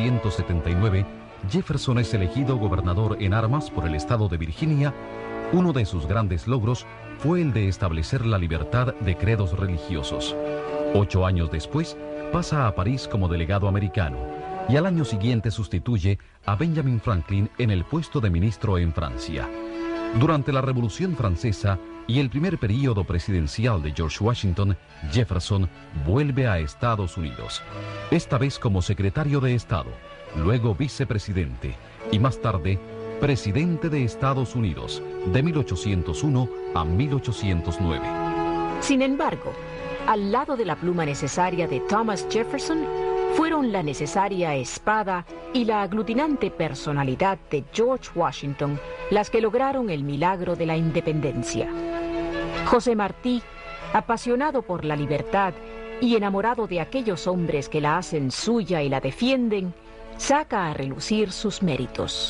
1779 Jefferson es elegido gobernador en armas por el estado de Virginia, uno de sus grandes logros fue el de establecer la libertad de credos religiosos. 8 años después, pasa a París como delegado americano y al año siguiente sustituye a Benjamin Franklin en el puesto de ministro en Francia. Durante la Revolución Francesa y el primer período presidencial de George Washington, Jefferson vuelve a Estados Unidos, esta vez como secretario de Estado, luego vicepresidente y más tarde presidente de Estados Unidos de 1801 a 1809. Sin embargo, al lado de la pluma necesaria de Thomas Jefferson, fueron la necesaria espada y la aglutinante personalidad de George Washington las que lograron el milagro de la independencia. José Martí, apasionado por la libertad y enamorado de aquellos hombres que la hacen suya y la defienden, saca a relucir sus méritos.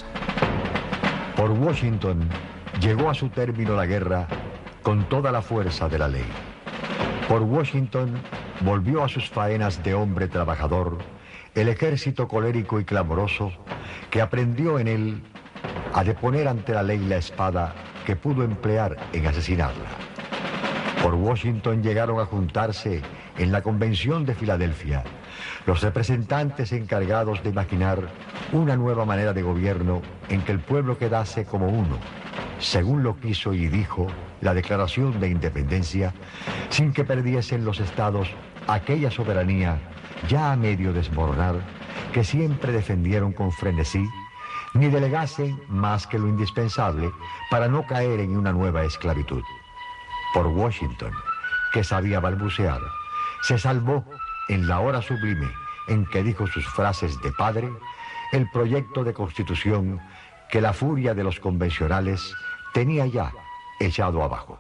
Por Washington llegó a su término la guerra con toda la fuerza de la ley. Por Washington volvió a sus faenas de hombre trabajador el ejército colérico y clamoroso que aprendió en él a deponer ante la ley la espada que pudo emplear en asesinarla. Por Washington llegaron a juntarse en la Convención de Filadelfia los representantes encargados de imaginar una nueva manera de gobierno en que el pueblo quedase como uno, según lo quiso y dijo la Declaración de Independencia, sin que perdiesen los estados aquella soberanía ya a medio desmoronar que siempre defendieron con frenesí, ni delegasen más que lo indispensable para no caer en una nueva esclavitud. Por Washington, que sabía balbucear, se salvó en la hora sublime en que dijo sus frases de padre el proyecto de constitución que la furia de los convencionales tenía ya echado abajo.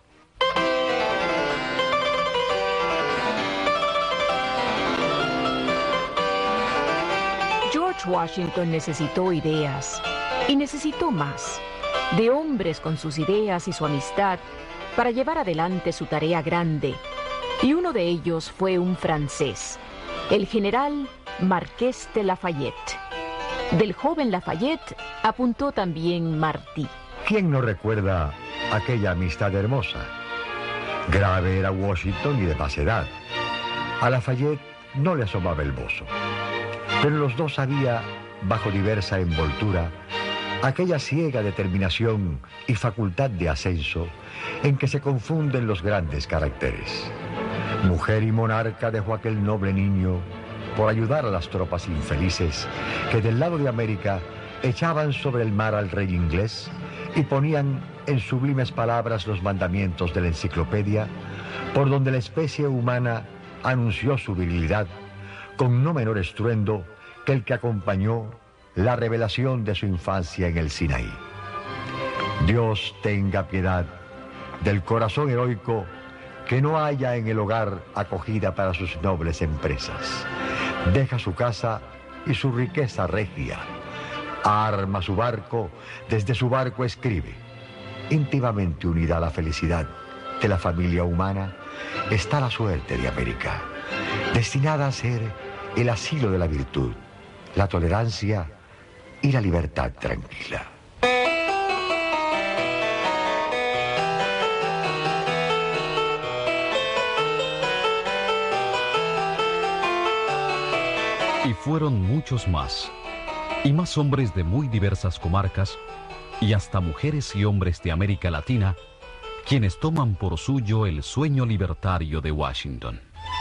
George Washington necesitó ideas y necesitó más, de hombres con sus ideas y su amistad para llevar adelante su tarea grande, y uno de ellos fue un francés, el general Marqués de Lafayette. Del joven Lafayette apuntó también Martí. ¿Quién no recuerda aquella amistad hermosa? Grave era Washington y de más edad. A Lafayette no le asomaba el bozo, pero los dos había, bajo diversa envoltura, aquella ciega determinación y facultad de ascenso en que se confunden los grandes caracteres. Mujer y monarca dejó aquel noble niño por ayudar a las tropas infelices que del lado de América echaban sobre el mar al rey inglés y ponían en sublimes palabras los mandamientos de la enciclopedia, por donde la especie humana anunció su virilidad con no menor estruendo que el que acompañó la revelación de su infancia en el Sinaí. Dios tenga piedad del corazón heroico que no haya en el hogar acogida para sus nobles empresas. Deja su casa y su riqueza regia. Arma su barco, desde su barco escribe. Íntimamente unida a la felicidad de la familia humana está la suerte de América, destinada a ser el asilo de la virtud, la tolerancia y la libertad tranquila. Y fueron muchos más, y más hombres de muy diversas comarcas, y hasta mujeres y hombres de América Latina, quienes toman por suyo el sueño libertario de Washington.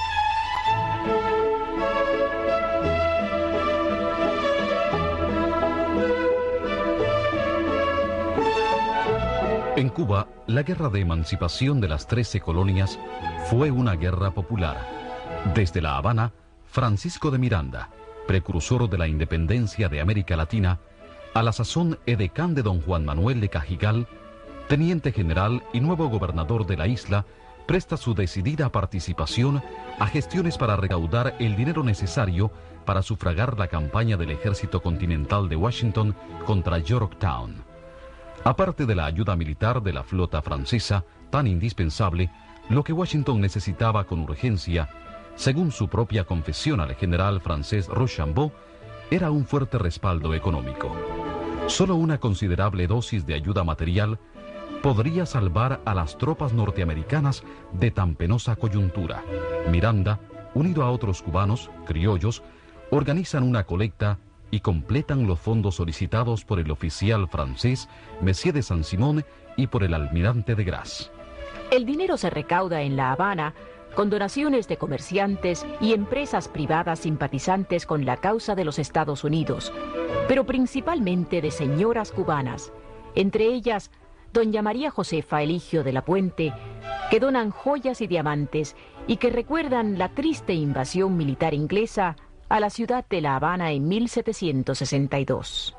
En Cuba, la guerra de emancipación de las 13 colonias fue una guerra popular. Desde La Habana, Francisco de Miranda, precursor de la independencia de América Latina, a la sazón edecán de don Juan Manuel de Cajigal, teniente general y nuevo gobernador de la isla, presta su decidida participación a gestiones para recaudar el dinero necesario para sufragar la campaña del Ejército Continental de Washington contra Yorktown. Aparte de la ayuda militar de la flota francesa, tan indispensable, lo que Washington necesitaba con urgencia, según su propia confesión al general francés Rochambeau, era un fuerte respaldo económico. Solo una considerable dosis de ayuda material podría salvar a las tropas norteamericanas de tan penosa coyuntura. Miranda, unido a otros cubanos, criollos, organizan una colecta y completan los fondos solicitados por el oficial francés Messier de Saint-Simon y por el almirante de Grasse. El dinero se recauda en La Habana con donaciones de comerciantes y empresas privadas simpatizantes con la causa de los Estados Unidos, pero principalmente de señoras cubanas, entre ellas doña María Josefa Eligio de la Puente, que donan joyas y diamantes y que recuerdan la triste invasión militar inglesa a la ciudad de La Habana en 1762.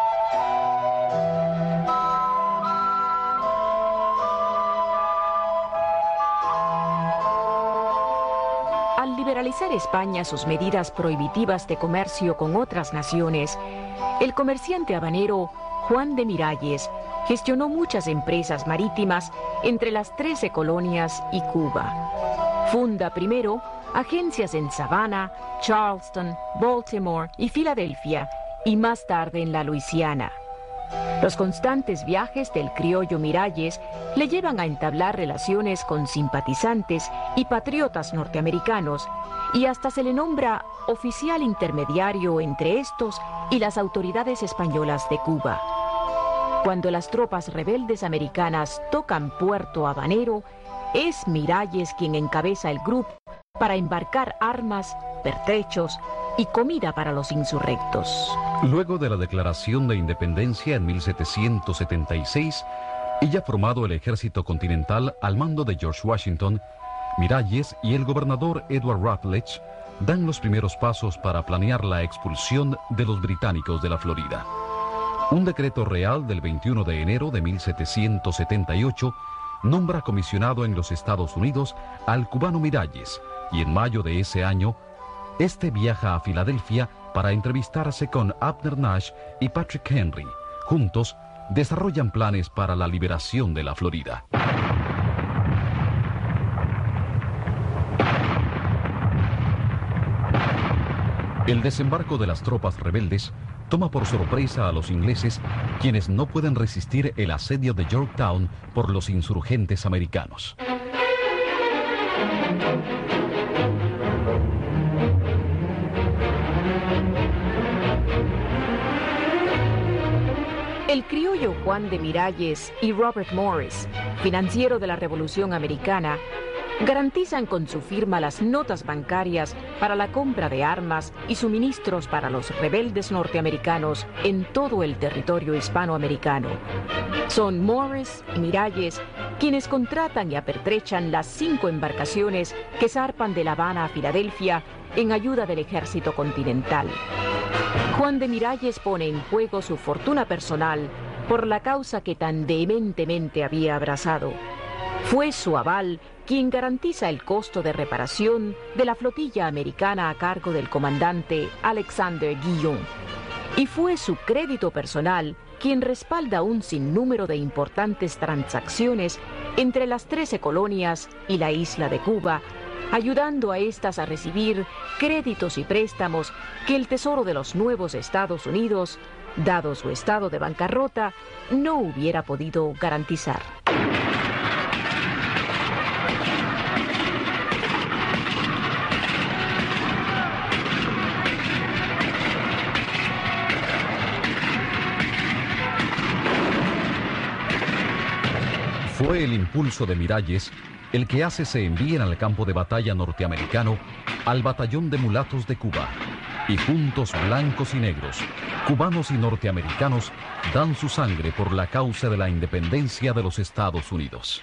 Al liberalizar España sus medidas prohibitivas de comercio con otras naciones, el comerciante habanero Juan de Miralles gestionó muchas empresas marítimas entre las 13 colonias y Cuba. Funda primero agencias en Savannah, Charleston, Baltimore y Filadelfia, y más tarde en la Luisiana. Los constantes viajes del criollo Miralles le llevan a entablar relaciones con simpatizantes y patriotas norteamericanos, y hasta se le nombra oficial intermediario entre estos y las autoridades españolas de Cuba. Cuando las tropas rebeldes americanas tocan Puerto Habanero, es Miralles quien encabeza el grupo para embarcar armas, pertrechos y comida para los insurrectos. Luego de la declaración de independencia en 1776 y ya formado el Ejército Continental al mando de George Washington, Miralles y el gobernador Edward Rutledge dan los primeros pasos para planear la expulsión de los británicos de la Florida. Un decreto real del 21 de enero de 1778 nombra comisionado en los Estados Unidos al cubano Miralles, y en mayo de ese año, este viaja a Filadelfia para entrevistarse con Abner Nash y Patrick Henry. Juntos, desarrollan planes para la liberación de la Florida. El desembarco de las tropas rebeldes toma por sorpresa a los ingleses, quienes no pueden resistir el asedio de Yorktown por los insurgentes americanos. El criollo Juan de Miralles y Robert Morris, financiero de la Revolución Americana, garantizan con su firma las notas bancarias para la compra de armas y suministros para los rebeldes norteamericanos en todo el territorio hispanoamericano. Son Morris y Miralles quienes contratan y apertrechan las 5 embarcaciones que zarpan de La Habana a Filadelfia en ayuda del Ejército Continental. Juan de Miralles pone en juego su fortuna personal por la causa que tan vehementemente había abrazado. Fue su aval quien garantiza el costo de reparación de la flotilla americana a cargo del comandante Alexander Guillon. Y fue su crédito personal quien respalda un sinnúmero de importantes transacciones entre las 13 colonias y la isla de Cuba, ayudando a estas a recibir créditos y préstamos que el Tesoro de los nuevos Estados Unidos, dado su estado de bancarrota, no hubiera podido garantizar. Fue el impulso de Miralles el que hace se envíen al campo de batalla norteamericano al batallón de mulatos de Cuba. Y juntos, blancos y negros, cubanos y norteamericanos, dan su sangre por la causa de la independencia de los Estados Unidos.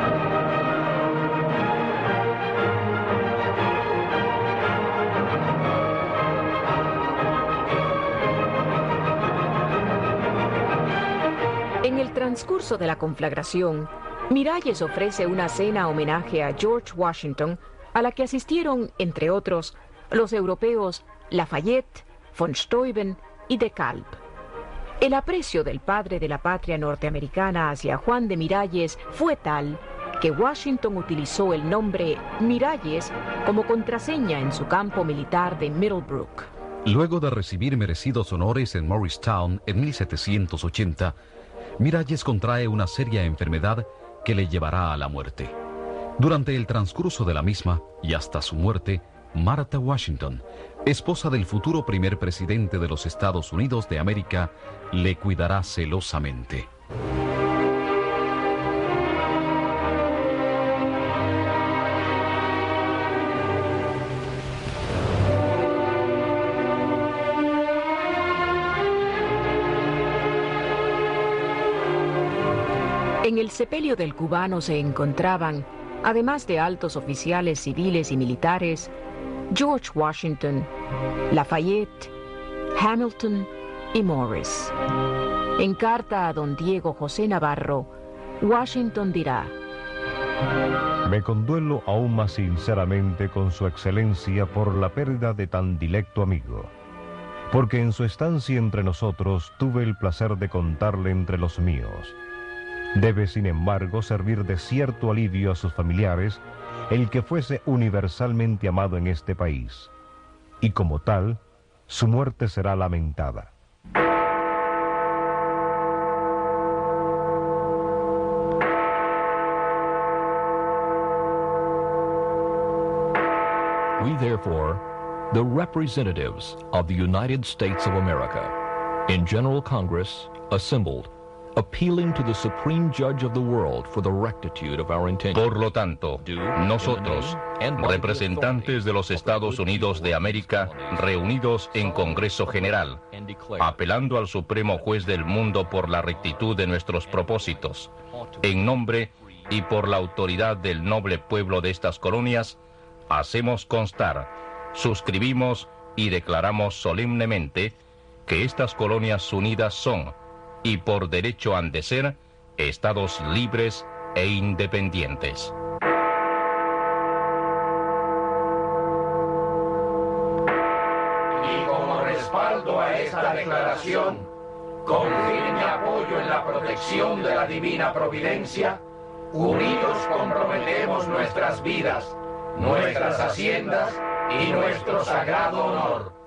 En el transcurso de la conflagración, Miralles ofrece una cena homenaje a George Washington, a la que asistieron, entre otros, los europeos Lafayette, von Steuben y de Kalb. El aprecio del padre de la patria norteamericana hacia Juan de Miralles fue tal que Washington utilizó el nombre Miralles como contraseña en su campo militar de Middlebrook. Luego de recibir merecidos honores en Morristown en 1780, Miralles contrae una seria enfermedad que le llevará a la muerte. Durante el transcurso de la misma y hasta su muerte, Martha Washington, esposa del futuro primer presidente de los Estados Unidos de América, le cuidará celosamente. En el sepelio del cubano se encontraban, además de altos oficiales civiles y militares, George Washington, Lafayette, Hamilton y Morris. En carta a don Diego José Navarro, Washington dirá: me conduelo aún más sinceramente con su excelencia por la pérdida de tan dilecto amigo, porque en su estancia entre nosotros tuve el placer de contarle entre los míos. Debe, sin embargo, servir de cierto alivio a sus familiares el que fuese universalmente amado en este país, y como tal, su muerte será lamentada. We therefore, the representatives of the United States of America, in General Congress, assembled, appealing to the supreme judge of the world for the rectitude of our intentions. Por lo tanto, nosotros, representantes de los Estados Unidos de América, reunidos en Congreso General, apelando al Supremo Juez del Mundo por la rectitud de nuestros propósitos, en nombre y por la autoridad del noble pueblo de estas colonias, hacemos constar, suscribimos y declaramos solemnemente que estas colonias unidas son, y por derecho han de ser, estados libres e independientes. Y como respaldo a esta declaración, con firme apoyo en la protección de la divina providencia, unidos comprometemos nuestras vidas, nuestras haciendas y nuestro sagrado honor.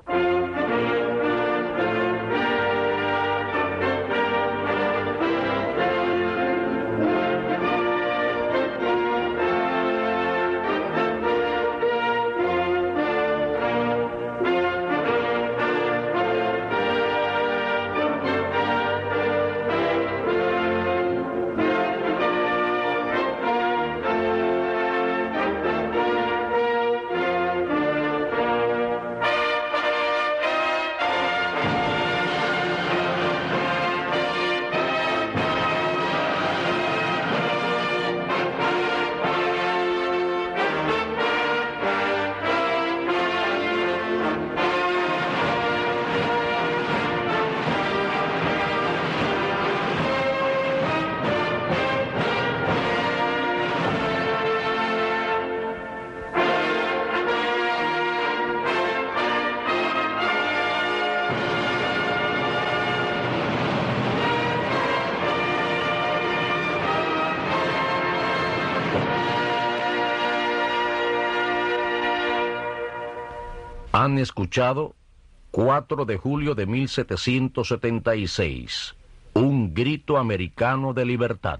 Han escuchado 4 de julio de 1776, un grito americano de libertad.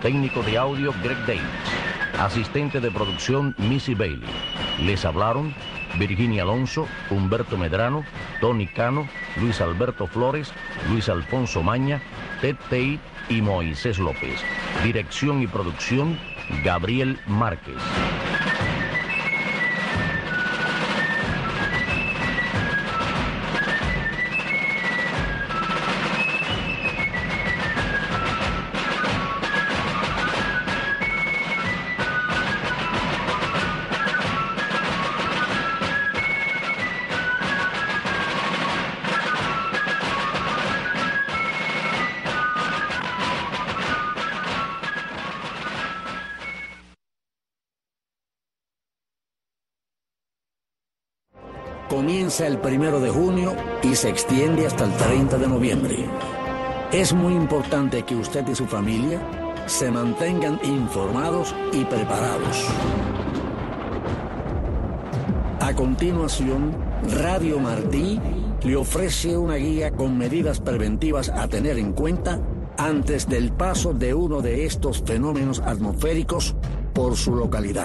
Técnico de audio, Greg Davis. Asistente de producción, Missy Bailey. Les hablaron Virginia Alonso, Humberto Medrano, Tony Cano, Luis Alberto Flores, Luis Alfonso Maña, Ted Tate y Moisés López. Dirección y producción, Gabriel Márquez. Comienza el 1 de junio y se extiende hasta el 30 de noviembre. Es muy importante que usted y su familia se mantengan informados y preparados. A continuación, Radio Martí le ofrece una guía con medidas preventivas a tener en cuenta antes del paso de uno de estos fenómenos atmosféricos por su localidad.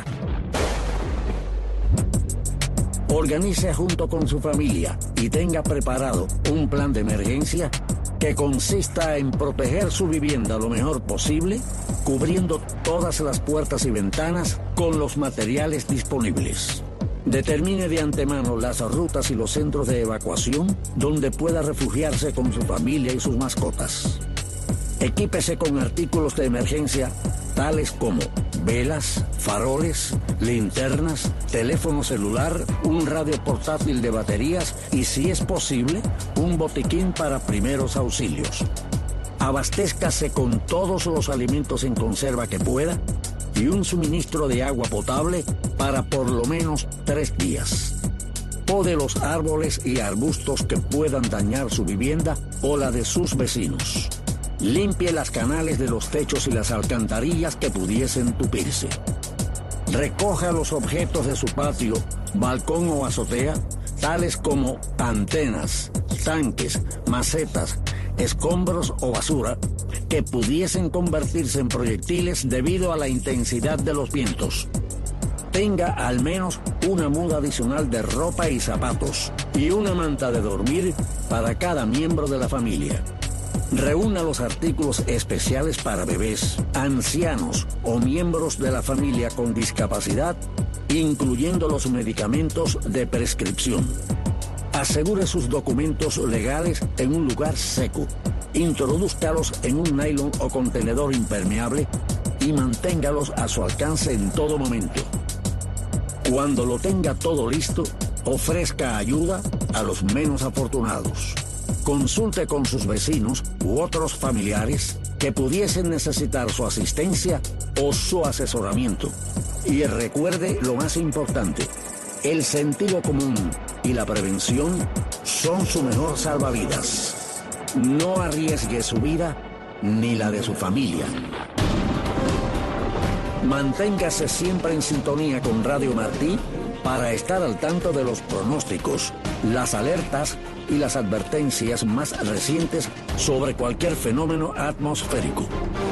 Organice junto con su familia y tenga preparado un plan de emergencia que consista en proteger su vivienda lo mejor posible, cubriendo todas las puertas y ventanas con los materiales disponibles. Determine de antemano las rutas y los centros de evacuación donde pueda refugiarse con su familia y sus mascotas. Equípese con artículos de emergencia tales como velas, faroles, linternas, teléfono celular, un radio portátil de baterías y, si es posible, un botiquín para primeros auxilios. Abastézcase con todos los alimentos en conserva que pueda y un suministro de agua potable para por lo menos 3 días. Pode los árboles y arbustos que puedan dañar su vivienda o la de sus vecinos. Limpie las canales de los techos y las alcantarillas que pudiesen tupirse. Recoja los objetos de su patio, balcón o azotea, tales como antenas, tanques, macetas, escombros o basura, que pudiesen convertirse en proyectiles debido a la intensidad de los vientos. Tenga al menos una muda adicional de ropa y zapatos y una manta de dormir para cada miembro de la familia. Reúna los artículos especiales para bebés, ancianos o miembros de la familia con discapacidad, incluyendo los medicamentos de prescripción. Asegure sus documentos legales en un lugar seco. Introdúzcalos en un nylon o contenedor impermeable y manténgalos a su alcance en todo momento. Cuando lo tenga todo listo, ofrezca ayuda a los menos afortunados. Consulte con sus vecinos u otros familiares que pudiesen necesitar su asistencia o su asesoramiento. Y recuerde lo más importante, el sentido común y la prevención son su mejor salvavidas. No arriesgue su vida ni la de su familia. Manténgase siempre en sintonía con Radio Martí para estar al tanto de los pronósticos, las alertas y las advertencias más recientes sobre cualquier fenómeno atmosférico.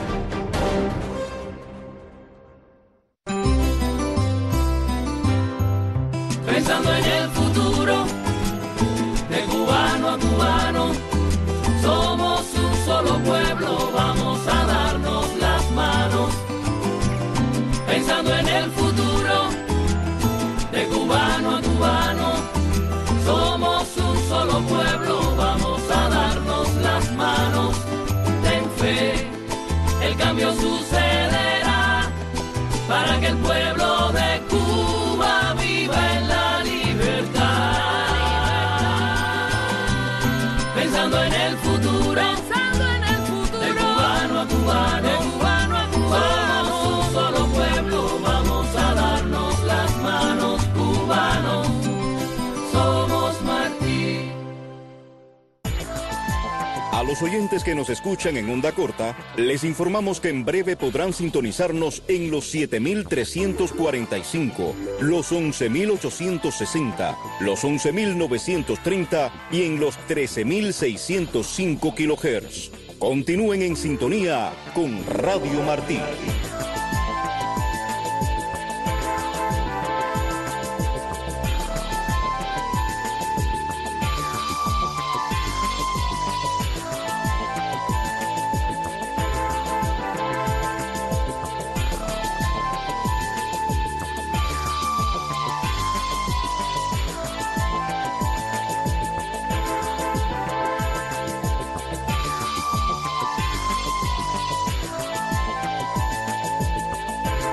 Pensando en el futuro, de cubano a cubano, somos un solo pueblo, vamos a darnos las manos. Pensando en el futuro, de cubano a cubano, somos un solo pueblo, vamos a darnos las manos. Ten fe, el cambio sucederá, para que el pueblo de Cuba viva en la libertad. Pensando en el futuro, de cubano a cubano, somos un solo pueblo, vamos a darnos las manos. Cubanos, somos Martí. A los oyentes que nos escuchan en onda corta, les informamos que en breve podrán sintonizarnos en los 7.345, los 11.860, los 11.930 y en los 13.605 kHz. Continúen en sintonía con Radio Martí.